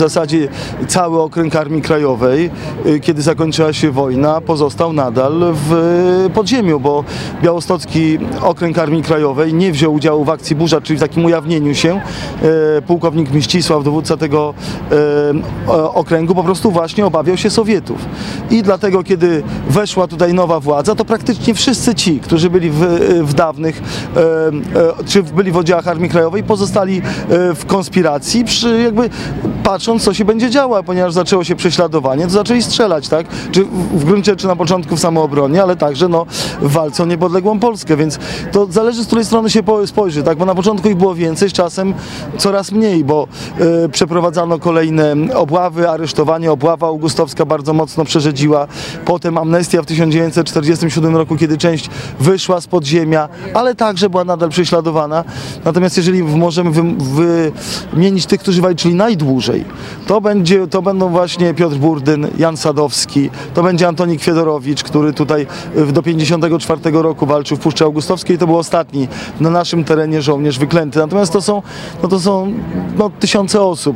W zasadzie cały okręg Armii Krajowej, kiedy zakończyła się wojna, pozostał nadal w podziemiu, bo Białostocki Okręg Armii Krajowej nie wziął udziału w akcji Burza, czyli w takim ujawnieniu się. Pułkownik Mścisław, dowódca tego okręgu, po prostu właśnie obawiał się Sowietów. I dlatego, kiedy weszła tutaj nowa władza, to praktycznie wszyscy ci, którzy byli w dawnych, czy byli w oddziałach Armii Krajowej, pozostali w konspiracji, jakby patrząc, co się będzie działo, ponieważ zaczęło się prześladowanie, to zaczęli strzelać, tak? Czy w gruncie rzeczy na początku w samoobronie, ale także w walce o niepodległą Polskę, więc to zależy, z której strony się spojrzy, tak? Bo na początku ich było więcej, z czasem coraz mniej, bo przeprowadzano kolejne obławy, aresztowanie, obława augustowska bardzo mocno przerzedziła, potem amnestia w 1947 roku, kiedy część wyszła z podziemia, ale także była nadal prześladowana. Natomiast jeżeli możemy wymienić tych, którzy walczyli najdłużej, to będą właśnie Piotr Burdyn, Jan Sadowski, to będzie Antonik Fiedorowicz, który tutaj do 1954 roku walczył w Puszczy Augustowskiej, to był ostatni na naszym terenie żołnierz wyklęty. Natomiast to są tysiące osób.